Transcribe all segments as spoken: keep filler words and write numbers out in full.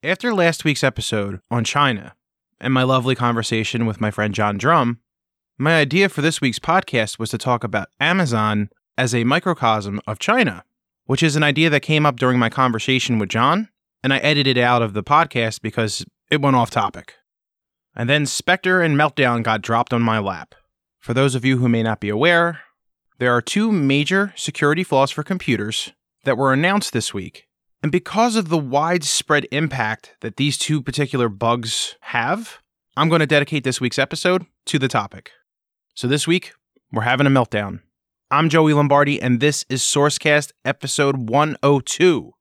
After last week's episode on China and my lovely conversation with my friend John Drum, my idea for this week's podcast was to talk about Amazon as a microcosm of China, which is an idea that came up during my conversation with John, and I edited it out of the podcast because it went off topic. And then Spectre and Meltdown got dropped on my lap. For those of you who may not be aware, there are two major security flaws for computers that were announced this week. And because of the widespread impact that these two particular bugs have, I'm going to dedicate this week's episode to the topic. So this week, we're having a meltdown. I'm Joey Lombardi, and this is Sourcecast episode one oh two.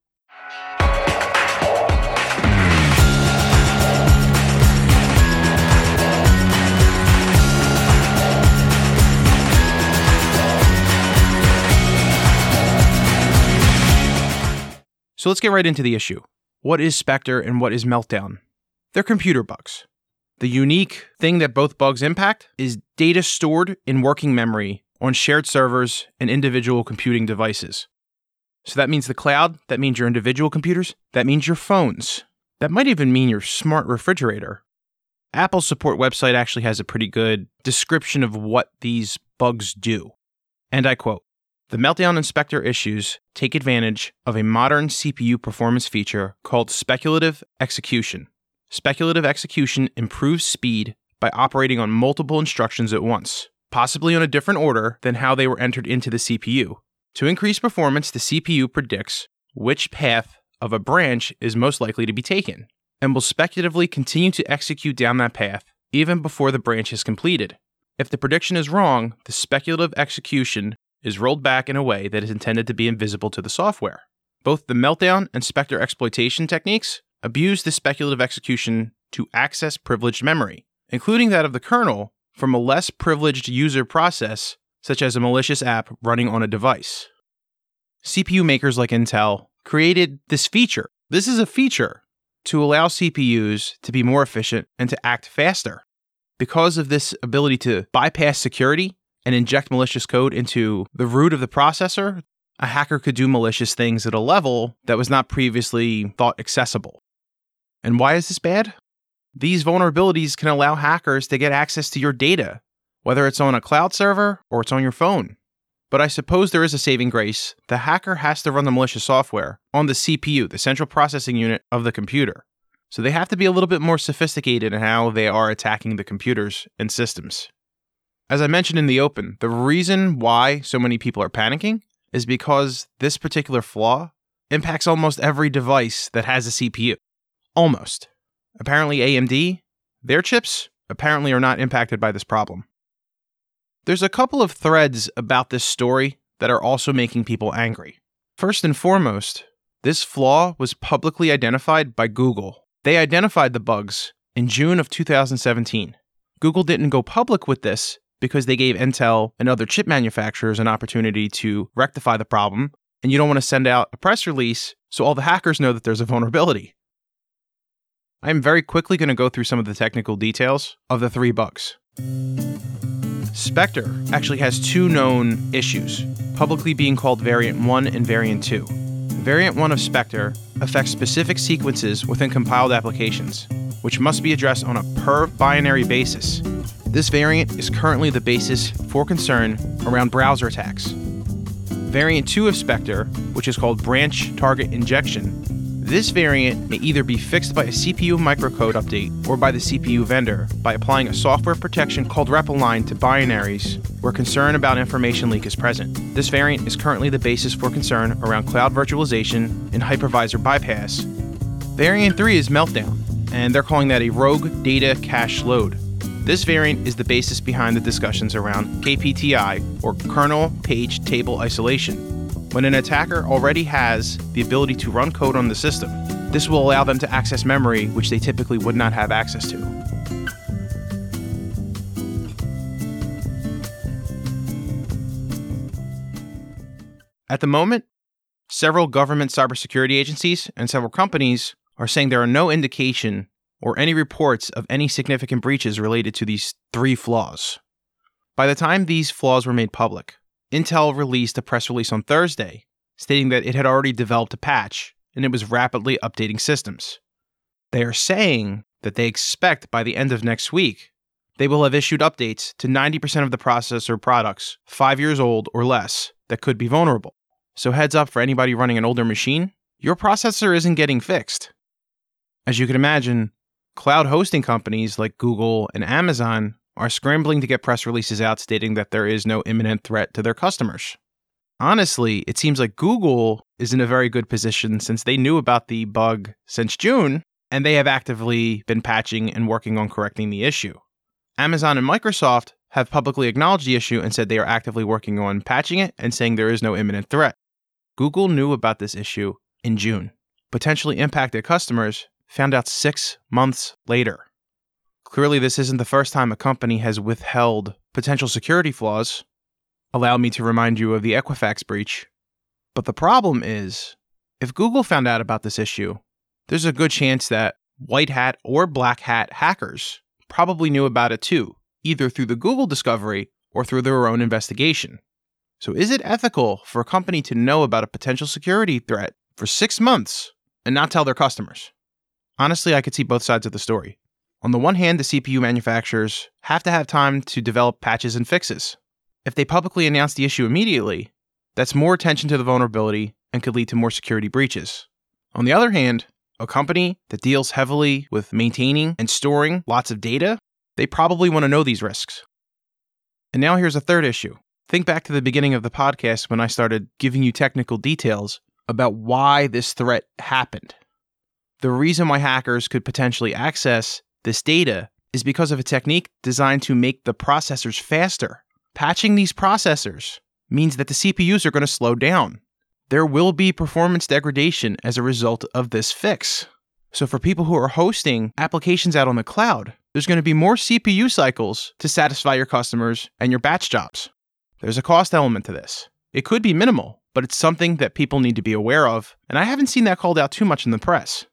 So let's get right into the issue. What is Spectre and what is Meltdown? They're computer bugs. The unique thing that both bugs impact is data stored in working memory on shared servers and individual computing devices. So that means the cloud, that means your individual computers, that means your phones. That might even mean your smart refrigerator. Apple's support website actually has a pretty good description of what these bugs do. And I quote, "The Meltdown and Spectre issues take advantage of a modern C P U performance feature called speculative execution. Speculative execution improves speed by operating on multiple instructions at once, possibly on a different order than how they were entered into the C P U. To increase performance, the C P U predicts which path of a branch is most likely to be taken, and will speculatively continue to execute down that path even before the branch is completed. If the prediction is wrong, the speculative execution is rolled back in a way that is intended to be invisible to the software. Both the Meltdown and Spectre exploitation techniques abuse the speculative execution to access privileged memory, including that of the kernel, from a less privileged user process, such as a malicious app running on a device. C P U makers like Intel created this feature. This is a feature to allow C P Us to be more efficient and to act faster. Because of this ability to bypass security and inject malicious code into the root of the processor, a hacker could do malicious things at a level that was not previously thought accessible. And why is this bad? These vulnerabilities can allow hackers to get access to your data, whether it's on a cloud server or it's on your phone. But I suppose there is a saving grace. The hacker has to run the malicious software on the C P U, the central processing unit of the computer. So they have to be a little bit more sophisticated in how they are attacking the computers and systems. As I mentioned in the open, the reason why so many people are panicking is because this particular flaw impacts almost every device that has a C P U. Almost. Apparently A M D, their chips, apparently are not impacted by this problem. There's a couple of threads about this story that are also making people angry. First and foremost, this flaw was publicly identified by Google. They identified the bugs in June of two thousand seventeen. Google didn't go public with this because they gave Intel and other chip manufacturers an opportunity to rectify the problem, and you don't want to send out a press release so all the hackers know that there's a vulnerability. I'm very quickly going to go through some of the technical details of the three bugs. Spectre actually has two known issues, publicly being called Variant one and Variant two. Variant one of Spectre affects specific sequences within compiled applications, which must be addressed on a per-binary basis. This variant is currently the basis for concern around browser attacks. Variant two of Spectre, which is called Branch Target Injection, this variant may either be fixed by a C P U microcode update or by the C P U vendor by applying a software protection called REPLine to binaries where concern about information leak is present. This variant is currently the basis for concern around cloud virtualization and hypervisor bypass. Variant three is Meltdown, and they're calling that a rogue data cache load. This variant is the basis behind the discussions around K P T I, or kernel page table isolation. When an attacker already has the ability to run code on the system, this will allow them to access memory which they typically would not have access to. At the moment, several government cybersecurity agencies and several companies are saying there are no indication or any reports of any significant breaches related to these three flaws. By the time these flaws were made public, Intel released a press release on Thursday stating that it had already developed a patch and it was rapidly updating systems. They are saying that they expect by the end of next week, they will have issued updates to ninety percent of the processor products five years old or less that could be vulnerable. So heads up for anybody running an older machine, your processor isn't getting fixed. As you can imagine, cloud hosting companies like Google and Amazon are scrambling to get press releases out stating that there is no imminent threat to their customers. Honestly, it seems like Google is in a very good position since they knew about the bug since June, and they have actively been patching and working on correcting the issue. Amazon and Microsoft have publicly acknowledged the issue and said they are actively working on patching it and saying there is no imminent threat. Google knew about this issue in June. Potentially impacted customers found out six months later. Clearly, this isn't the first time a company has withheld potential security flaws. Allow me to remind you of the Equifax breach. But the problem is, if Google found out about this issue, there's a good chance that white hat or black hat hackers probably knew about it too, either through the Google discovery or through their own investigation. So is it ethical for a company to know about a potential security threat for six months and not tell their customers? Honestly, I could see both sides of the story. On the one hand, the C P U manufacturers have to have time to develop patches and fixes. If they publicly announce the issue immediately, that's more attention to the vulnerability and could lead to more security breaches. On the other hand, a company that deals heavily with maintaining and storing lots of data, they probably want to know these risks. And now here's a third issue. Think back to the beginning of the podcast when I started giving you technical details about why this threat happened. The reason why hackers could potentially access this data is because of a technique designed to make the processors faster. Patching these processors means that the C P Us are going to slow down. There will be performance degradation as a result of this fix. So for people who are hosting applications out on the cloud, there's going to be more C P U cycles to satisfy your customers and your batch jobs. There's a cost element to this. It could be minimal, but it's something that people need to be aware of, and I haven't seen that called out too much in the press.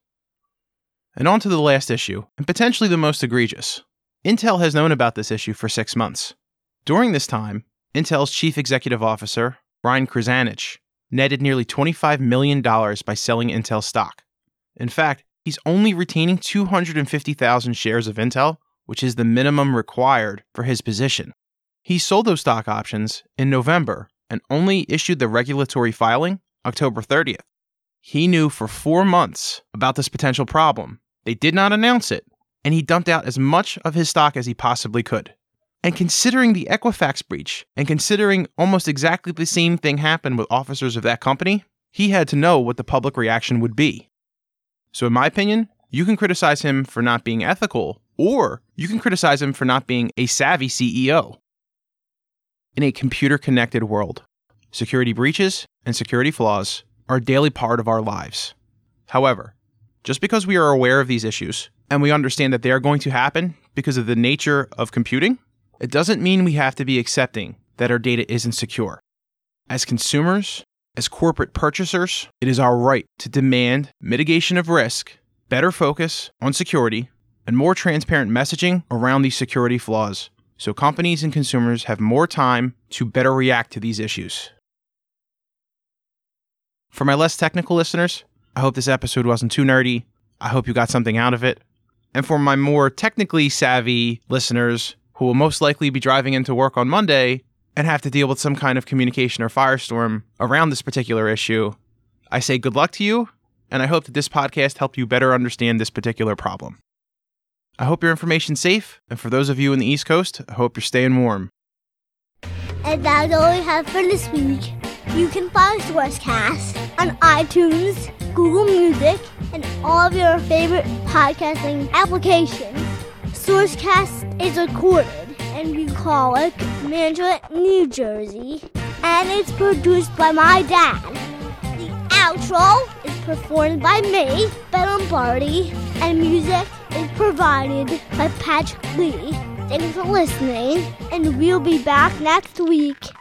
And on to the last issue, and potentially the most egregious. Intel has known about this issue for six months. During this time, Intel's chief executive officer, Brian Krzanich, netted nearly twenty-five million dollars by selling Intel stock. In fact, he's only retaining two hundred fifty thousand shares of Intel, which is the minimum required for his position. He sold those stock options in November and only issued the regulatory filing October thirtieth. He knew for four months about this potential problem. They did not announce it, and he dumped out as much of his stock as he possibly could. And considering the Equifax breach, and considering almost exactly the same thing happened with officers of that company, he had to know what the public reaction would be. So in my opinion, you can criticize him for not being ethical, or you can criticize him for not being a savvy C E O. In a computer-connected world, security breaches and security flaws are a daily part of our lives. However, just because we are aware of these issues, and we understand that they are going to happen because of the nature of computing, it doesn't mean we have to be accepting that our data isn't secure. As consumers, as corporate purchasers, it is our right to demand mitigation of risk, better focus on security, and more transparent messaging around these security flaws, so companies and consumers have more time to better react to these issues. For my less technical listeners, I hope this episode wasn't too nerdy. I hope you got something out of it. And for my more technically savvy listeners who will most likely be driving into work on Monday and have to deal with some kind of communication or firestorm around this particular issue, I say good luck to you, and I hope that this podcast helped you better understand this particular problem. I hope your information's safe, and for those of you in the East Coast, I hope you're staying warm. And that's all we have for this week. You can find Sourcecast on iTunes, Google Music, and all of your favorite podcasting applications. Sourcecast is recorded in Bucolic, Mantua, New Jersey, and it's produced by my dad. The outro is performed by me, Ben Lombardi, and music is provided by Patrick Lee. Thanks for listening, and we'll be back next week.